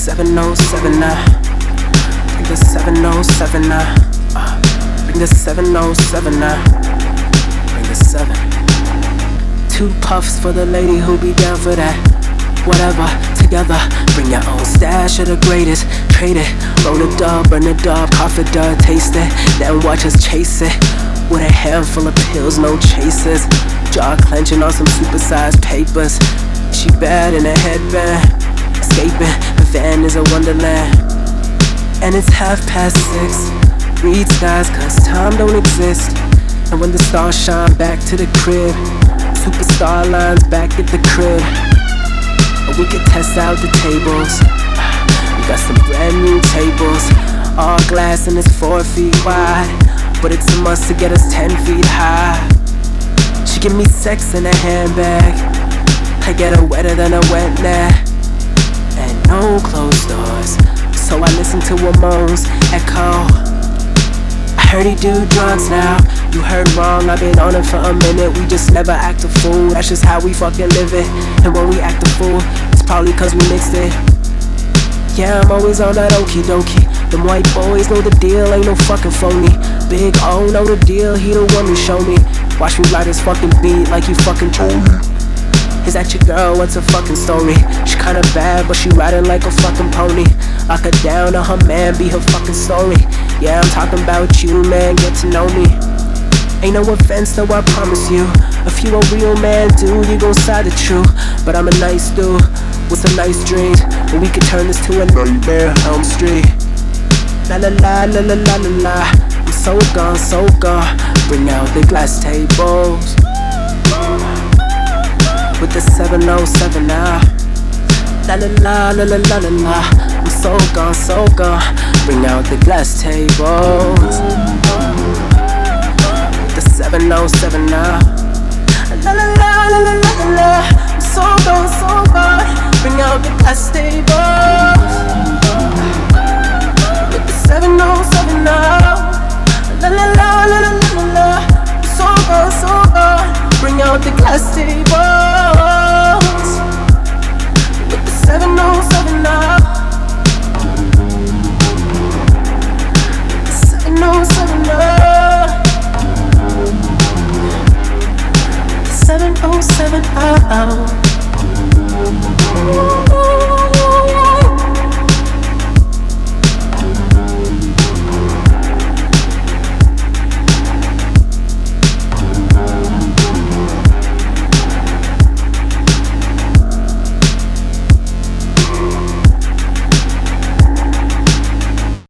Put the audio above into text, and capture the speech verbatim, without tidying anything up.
seven oh seven now. Bring the seven oh seven now. Uh, bring the seven oh seven now. Bring the seven. Two puffs for the lady who be down for that. Whatever, together, bring your own stash of the greatest. Trade it, roll a dub, burn a dub, cough a dub, taste it. Then watch us chase it. With a handful of pills, no chasers. Jaw clenching on some supersized papers. She bad in a headband. Escaping, the van is a wonderland. And it's half past six. Read skies cause time don't exist. And when the stars shine back to the crib, superstar lines back at the crib. And we can test out the tables. We got some brand new tables. All glass and it's four feet wide. But it's a must to get us ten feet high. She give me sex in a handbag. I get her wetter than a wet nap. And no closed doors, so I listen to her moans echo. I heard he do drugs now. You heard wrong, I've been on it for a minute. We just never act a fool, that's just how we fucking live it. And when we act a fool, it's probably cause we mixed it. Yeah, I'm always on that okie dokie. Them white boys know the deal, ain't no fucking phony. Big O know the deal, he the one who show me. Watch me ride this fucking beat like you fucking told me. Is that your girl? What's her fucking story? She kinda bad, but she riding like a fucking pony. Lock her down or her man be her fucking story. Yeah, I'm talking about you, man, get to know me. Ain't no offense though, I promise you. If you a real man, dude, you gon' side the truth. But I'm a nice dude with some nice dreams, and we could turn this to a nightmare Elm Street. La la la la la la la la. I'm so gone, so gone. Bring out the glass tables with the seven oh seven now. La la la la la la la la. I'm so gone, so gone. Bring out the glass tables with the seven oh seven now. La la la la la la la. I'm so gone, so gone. Bring out the glass tables with the seven oh seven now. La la la la la la la. I'm so gone, so gone. Bring out the glass tables with the seven oh seven now. seven oh seven now. seven oh seven now.